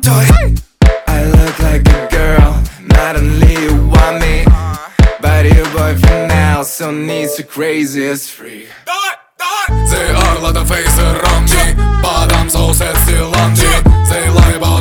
toy. I look like a girl, not only you want me, but your boyfriend now so needs to crazy as free. They are like the face around me, but I'm so sexy, Landy. They lie about